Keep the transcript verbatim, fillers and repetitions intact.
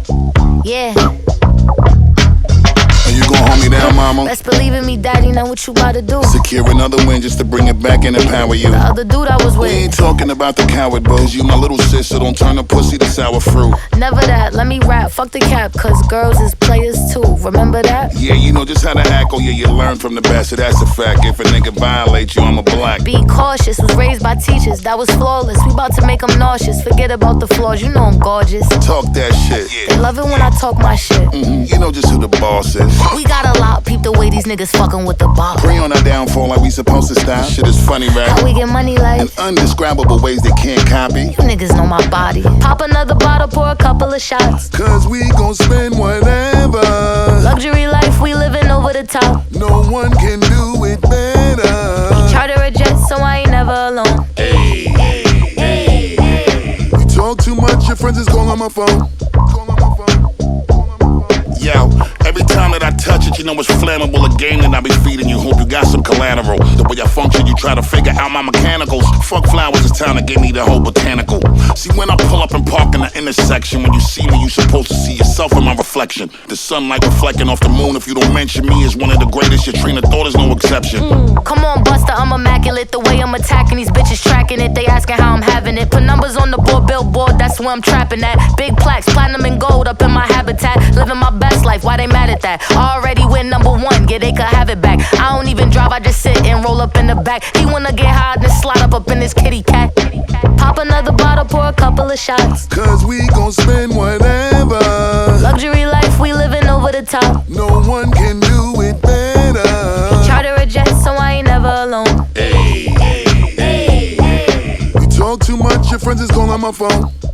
Yeah. Are you gon' hold me down, mama? Best believe in me, daddy, know what you about to do. Secure another win just to bring it back and empower you. The other dude I was We ain't with. talking about the coward buzz. You my little sis, so don't turn the pussy to sour fruit. Never that, let me rap, fuck the cap, cause girls is players too. Remember that? Yeah, you know just how to act, oh yeah, you learn from the best, so that's a fact. If a nigga violate you, I'm a black. Be cautious, was raised by teachers, that was flawless. We about to make them nauseous, forget about the flaws, you know I'm gorgeous. Talk that shit. They love it when I talk my shit. Mm-hmm. You know just who the boss is. We got a lot, peep the way these niggas fucking with the bar. Pray on our downfall like we supposed to stop. Shit is funny, right? How we get money like? In undescribable ways they can't copy. You niggas know my body. Pop another bottle, pour a couple of shots. Cause we gon' spend whatever. Luxury life, we living over the top. No one can do it better. Charter a jet, so I ain't never alone. Hey, hey, hey, hey. You talk too much, your friends is calling on my phone. Call on my phone. Call on my phone. Yo, every time that I touch it, you know it's flammable. A game that I be feeding you. Hope you got some collateral. The way I function, you try to figure out my mechanicals. Fuck flowers, it's time to give me the whole botanical. See, when I pull up and park in the intersection, when you see me, you supposed to see yourself in my reflection. The sunlight reflecting off the moon. If you don't mention me as one of the greatest, your train of thought is no exception. Mm. Come on, Buster, I'm immaculate. The way I'm attacking these bitches, tracking it. They asking how I'm having it. Put numbers on the board, billboard, that's where I'm trapping at. Big plaques, platinum and gold up in my habitat. Living my best life, why they mad at that? Already win number one, yeah, they could have it back. I don't even drive, I just sit and roll up in the back. He wanna get high, then slide up up in his kitty cat. Pop another bottle, pour a couple of shots. Cause we gon' spend whatever. Luxury life, we living over the top. No one can do it better. Charter a jet, so I ain't never alone. Hey, hey, hey, hey. You talk too much, your friends is calling on my phone.